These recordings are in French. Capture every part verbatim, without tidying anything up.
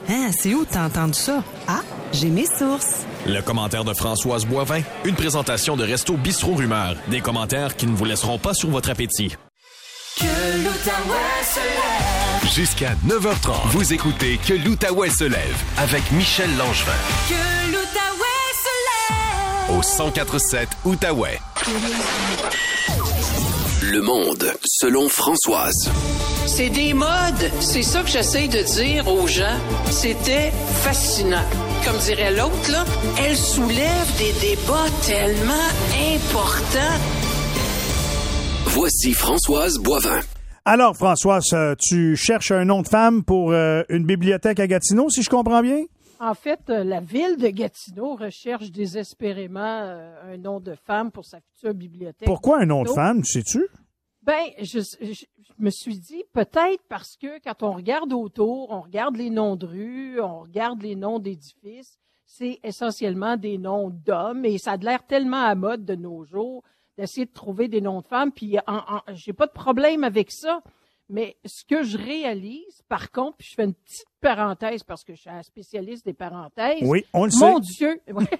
Hein, c'est où t'as entendu ça? Ah, j'ai mes sources. Le commentaire de Françoise Boivin, une présentation de Resto Bistrot Rumeur. Des commentaires qui ne vous laisseront pas sur votre appétit. Que l'Outaouais se lève. Jusqu'à neuf heures trente, vous écoutez Que l'Outaouais se lève avec Michel Langevin. Que l'Outaouais se lève. Au cent quatre virgule sept Outaouais. Le monde, selon Françoise. C'est des modes. C'est ça que j'essaye de dire aux gens. C'était fascinant. Comme dirait l'autre, là, elle soulève des débats tellement importants. Voici Françoise Boivin. Alors, Françoise, euh, tu cherches un nom de femme pour euh, une bibliothèque à Gatineau, si je comprends bien? En fait, euh, la ville de Gatineau recherche désespérément euh, un nom de femme pour sa future bibliothèque. Pourquoi un nom de femme, sais-tu? Ben, je, je, je me suis dit, peut-être parce que quand on regarde autour, on regarde les noms de rues, on regarde les noms d'édifices, c'est essentiellement des noms d'hommes et ça a l'air tellement à mode de nos jours d'essayer de trouver des noms de femmes, puis en, en, j'ai pas de problème avec ça. Mais ce que je réalise, par contre, puis je fais une petite parenthèse parce que je suis un spécialiste des parenthèses. Oui, on le sait. Mon Dieu!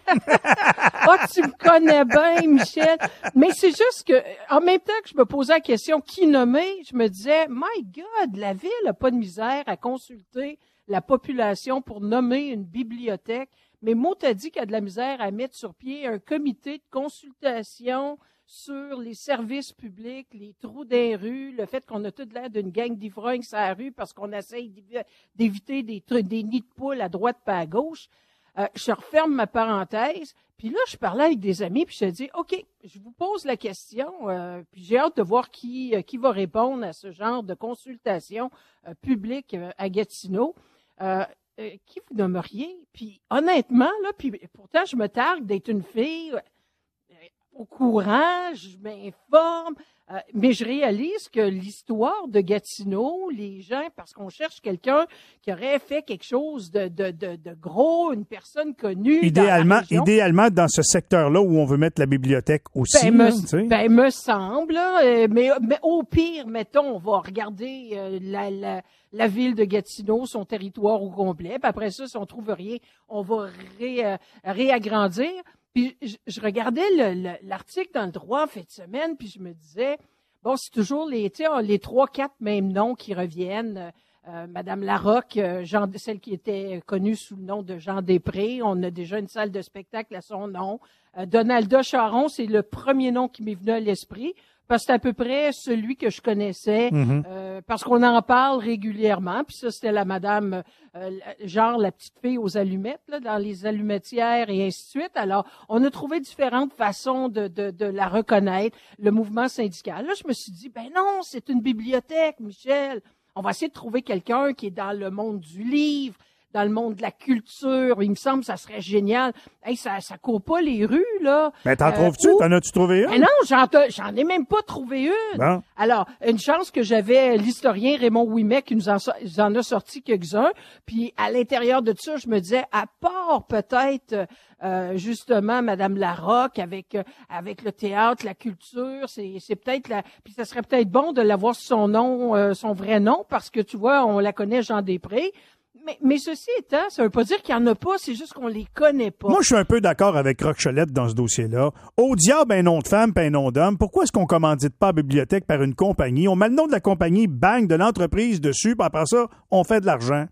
Ah, tu me connais bien, Michel. Mais c'est juste que, en même temps que je me posais la question qui nommer, je me disais, my God, la ville n'a pas de misère à consulter la population pour nommer une bibliothèque. Mais mot t'a dit qu'il y a de la misère à mettre sur pied un comité de consultation sur les services publics, les trous des rues, le fait qu'on a tout l'air d'une gang d'ivrognes sur la rue parce qu'on essaye d'éviter des, des nids de poules à droite pas à gauche. Euh, je referme ma parenthèse, puis là, je parlais avec des amis, puis je te dis, OK, je vous pose la question, euh, puis j'ai hâte de voir qui, euh, qui va répondre à ce genre de consultation euh, publique euh, à Gatineau. Euh, euh, qui vous nommeriez? Puis honnêtement, là, puis pourtant, je me targue d'être une fille au courant, je m'informe, euh, mais je réalise que l'histoire de Gatineau, les gens, parce qu'on cherche quelqu'un qui aurait fait quelque chose de, de, de, de gros, une personne connue. Idéalement, dans idéalement dans ce secteur-là où on veut mettre la bibliothèque aussi. Ben, là, me, tu sais. ben, me semble, euh, mais, mais au pire, mettons, on va regarder euh, la, la, la ville de Gatineau, son territoire au complet, puis après ça, si on trouve rien, on va ré, euh, réagrandir. Puis je, je regardais le, le, l'article dans le droit en fin de semaine, puis je me disais, bon, c'est toujours les, tu sais, les trois, quatre mêmes noms qui reviennent. Euh, Madame Larocque, euh, Jean, celle qui était connue sous le nom de Jean Després, on a déjà une salle de spectacle à son nom. Euh, Donalda Charon, c'est le premier nom qui m'est venu à l'esprit, parce que c'est à peu près celui que je connaissais, mm-hmm. euh, parce qu'on en parle régulièrement. Puis ça, c'était la madame, euh, genre la petite fille aux allumettes, là, dans les allumetières et ainsi de suite. Alors, on a trouvé différentes façons de, de, de la reconnaître, le mouvement syndical. Là, je me suis dit, ben non, c'est une bibliothèque, Michel. On va essayer de trouver quelqu'un qui est dans le monde du livre, dans le monde de la culture. Il me semble que ça serait génial. Hey, ça, ça court pas les rues, là. Mais t'en euh, trouves-tu? Où... T'en as-tu trouvé une? Mais non, j'en, j'en ai même pas trouvé une. Bon. Alors, une chance que j'avais l'historien Raymond Ouimet qui nous en, en a sorti quelques-uns. Puis, à l'intérieur de ça, je me disais, à part peut-être, euh, justement, Madame Larocque avec, euh, avec le théâtre, la culture, c'est, c'est peut-être la, puis ça serait peut-être bon de l'avoir son nom, euh, son vrai nom, parce que tu vois, on la connaît, Jean Després. Mais, mais ceci étant, ça veut pas dire qu'il y en a pas, c'est juste qu'on les connaît pas. Moi, je suis un peu d'accord avec Roquecholette dans ce dossier-là. Au diable, un nom de femme puis un nom d'homme. Pourquoi est-ce qu'on commandite pas la bibliothèque par une compagnie? On met le nom de la compagnie, bang, de l'entreprise dessus, puis après ça, on fait de l'argent.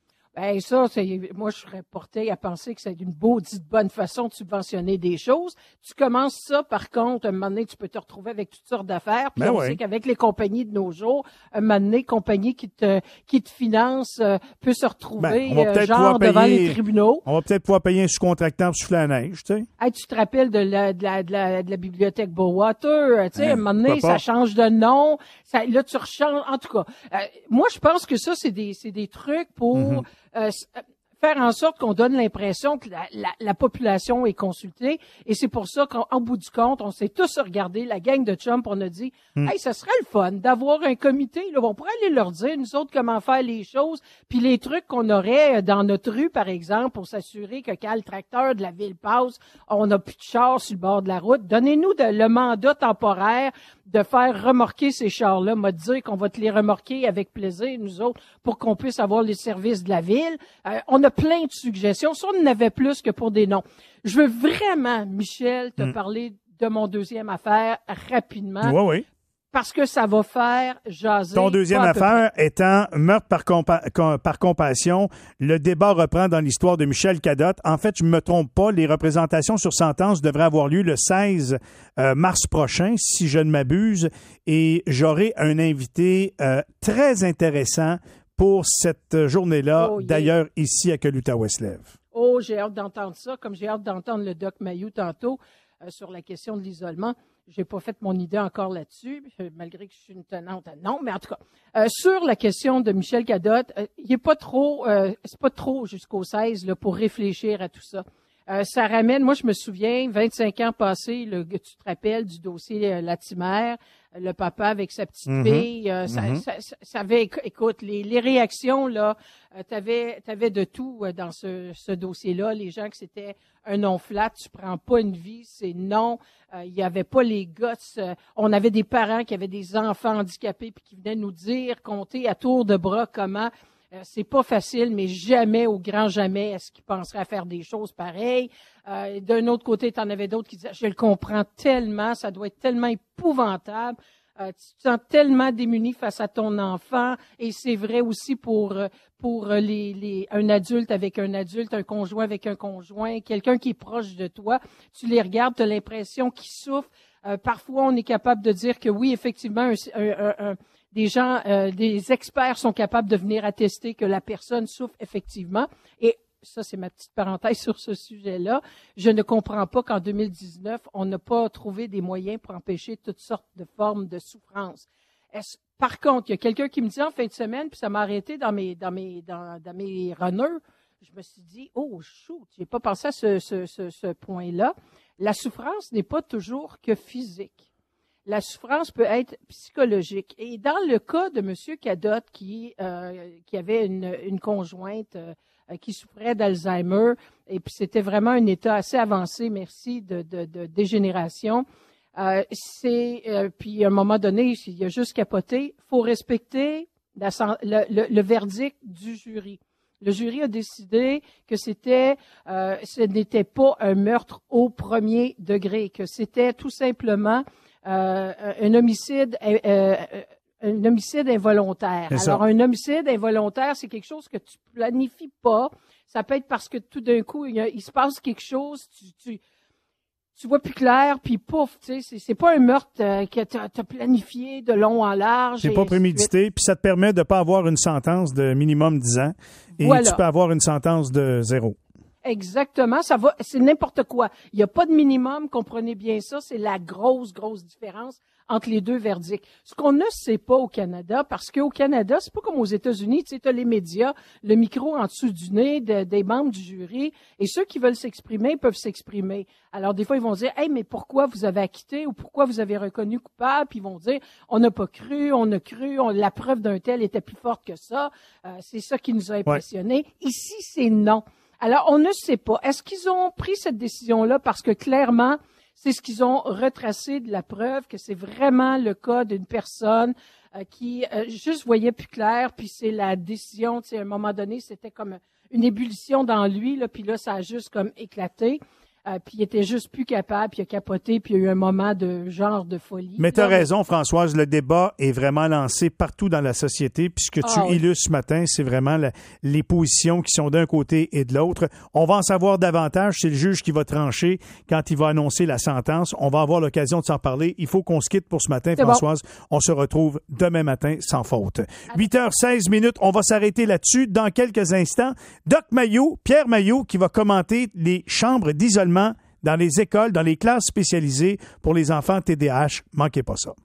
Ben ça, c'est, moi, je serais porté à penser que c'est une maudite bonne façon de subventionner des choses. Tu commences ça, par contre, un moment donné, tu peux te retrouver avec toutes sortes d'affaires. Puis ben on ouais. sait qu'avec les compagnies de nos jours, un moment donné, compagnie qui te qui te finance euh, peut se retrouver ben, euh, genre devant payer, les tribunaux. On va peut-être pouvoir payer un sous-contractant pour souffler la neige, tu sais. Hey, tu te rappelles de la de la de la, de la bibliothèque Bowater, tu sais, hein, un moment donné, ça change de nom. Ça, là, tu rechanges. En tout cas, euh, moi, je pense que ça, c'est des c'est des trucs pour mm-hmm. Euh, faire en sorte qu'on donne l'impression que la, la, la population est consultée. Et c'est pour ça qu'en bout du compte, on s'est tous regardés, la gang de chums, on a dit mm. « Hey, ça serait le fun d'avoir un comité. Là, on pourrait aller leur dire, nous autres, comment faire les choses. Puis les trucs qu'on aurait dans notre rue, par exemple, pour s'assurer que quand le tracteur de la ville passe, on n'a plus de chars sur le bord de la route. Donnez-nous de, le mandat temporaire de faire remorquer ces chars-là, m'a dit qu'on va te les remorquer avec plaisir, nous autres, pour qu'on puisse avoir les services de la ville. Euh, on a plein de suggestions. Ça, on en avait plus que pour des noms. Je veux vraiment, Michel, te mm. parler de mon deuxième affaire rapidement. Oui, oui. Parce que ça va faire jaser. Ton deuxième affaire étant meurtre par, compa- com- par compassion. Le débat reprend dans l'histoire de Michel Cadotte. En fait, je ne me trompe pas, les représentations sur sentence devraient avoir lieu le seize euh, mars prochain, si je ne m'abuse. Et j'aurai un invité euh, très intéressant pour cette journée-là, oh, yeah. D'ailleurs, ici à Que l'Outaouais se lève. Oh, j'ai hâte d'entendre ça, comme j'ai hâte d'entendre le Doc Mayou tantôt euh, sur la question de l'isolement. J'ai pas fait mon idée encore là-dessus, malgré que je suis une tenante. Non, mais en tout cas, euh, sur la question de Michel Cadotte, euh, il est pas trop, euh, c'est pas trop jusqu'au seize là, pour réfléchir à tout ça. Euh, ça ramène, moi je me souviens, vingt-cinq ans passés, le, tu te rappelles du dossier euh, Latimer, le papa avec sa petite mm-hmm. fille, euh, ça, mm-hmm. ça, ça, ça avait, écoute, les, les réactions là, euh, t'avais, t'avais de tout euh, dans ce, ce dossier-là. Les gens que c'était un non flat, tu prends pas une vie, c'est non. Euh, il y avait pas les gosses. Euh, on avait des parents qui avaient des enfants handicapés puis qui venaient nous dire, compter à tour de bras comment. Euh, c'est pas facile, mais jamais, au grand jamais, est-ce qu'ils penseraient à faire des choses pareilles. Euh, d'un autre côté, t'en avais d'autres qui disaient, je le comprends tellement, ça doit être tellement épouvantable. Euh, tu te sens tellement démuni face à ton enfant, et c'est vrai aussi pour pour les, les un adulte avec un adulte, un conjoint avec un conjoint, quelqu'un qui est proche de toi. Tu les regardes, tu as l'impression qu'ils souffrent. Euh, parfois, on est capable de dire que oui, effectivement, un, un, un, un des gens, euh, des experts sont capables de venir attester que la personne souffre effectivement. Et ça, c'est ma petite parenthèse sur ce sujet-là. Je ne comprends pas qu'en deux mille dix-neuf, on n'a pas trouvé des moyens pour empêcher toutes sortes de formes de souffrance. Est-ce, par contre, il y a quelqu'un qui me dit en fin de semaine, puis ça m'a arrêté dans mes, dans mes, dans, dans mes runners. Je me suis dit, oh, shoot, j'ai pas pensé à ce, ce, ce, ce point-là. La souffrance n'est pas toujours que physique. La souffrance peut être psychologique. Et dans le cas de M. Cadotte, qui, euh, qui avait une, une conjointe euh, qui souffrait d'Alzheimer, et puis c'était vraiment un état assez avancé, merci, de, de, de dégénération, euh, c'est, euh, puis à un moment donné, il a juste capoté. Il faut respecter la, le, le, le verdict du jury. Le jury a décidé que c'était, euh, ce n'était pas un meurtre au premier degré, que c'était tout simplement Euh, un homicide, euh, un homicide involontaire. Alors, un homicide involontaire, c'est quelque chose que tu planifies pas. Ça peut être parce que tout d'un coup, il, y a, il se passe quelque chose, tu, tu, tu vois plus clair, puis pouf, tu sais, c'est, c'est pas un meurtre euh, que tu as planifié de long en large. C'est pas prémédité, puis ça te permet de pas avoir une sentence de minimum dix ans, et voilà. Tu peux avoir une sentence de zéro. Exactement, ça va, c'est n'importe quoi. Il n'y a pas de minimum, comprenez bien ça, c'est la grosse, grosse différence entre les deux verdicts. Ce qu'on ne sait pas au Canada, parce qu'au Canada, c'est pas comme aux États-Unis, tu sais, t'as les médias, le micro en dessous du nez de, des membres du jury, et ceux qui veulent s'exprimer peuvent s'exprimer. Alors, des fois, ils vont dire, hey, mais pourquoi vous avez acquitté ou pourquoi vous avez reconnu coupable? Puis ils vont dire, on n'a pas cru, on a cru, on, la preuve d'un tel était plus forte que ça. Euh, c'est ça qui nous a impressionnés. Ouais. Ici, c'est non. Alors, on ne sait pas. Est-ce qu'ils ont pris cette décision-là parce que clairement, c'est ce qu'ils ont retracé de la preuve, que c'est vraiment le cas d'une personne euh, qui euh, juste voyait plus clair, puis c'est la décision, tu sais, à un moment donné, c'était comme une ébullition dans lui, là, puis là, ça a juste comme éclaté. Euh, puis il était juste plus capable, puis il a capoté, puis il y a eu un moment de genre de folie. Mais tu as raison, Françoise, le débat est vraiment lancé partout dans la société. Puis ce que tu ah, illustres oui. ce matin, c'est vraiment la, les positions qui sont d'un côté et de l'autre. On va en savoir davantage. C'est le juge qui va trancher quand il va annoncer la sentence. On va avoir l'occasion de s'en parler. Il faut qu'on se quitte pour ce matin, c'est Françoise. Bon. On se retrouve demain matin sans faute. huit heures seize minutes, on va s'arrêter là-dessus. Dans quelques instants, Doc Mayou, Pierre Mayou, qui va commenter les chambres d'isolement dans les écoles, dans les classes spécialisées pour les enfants T D A H. Manquez pas ça.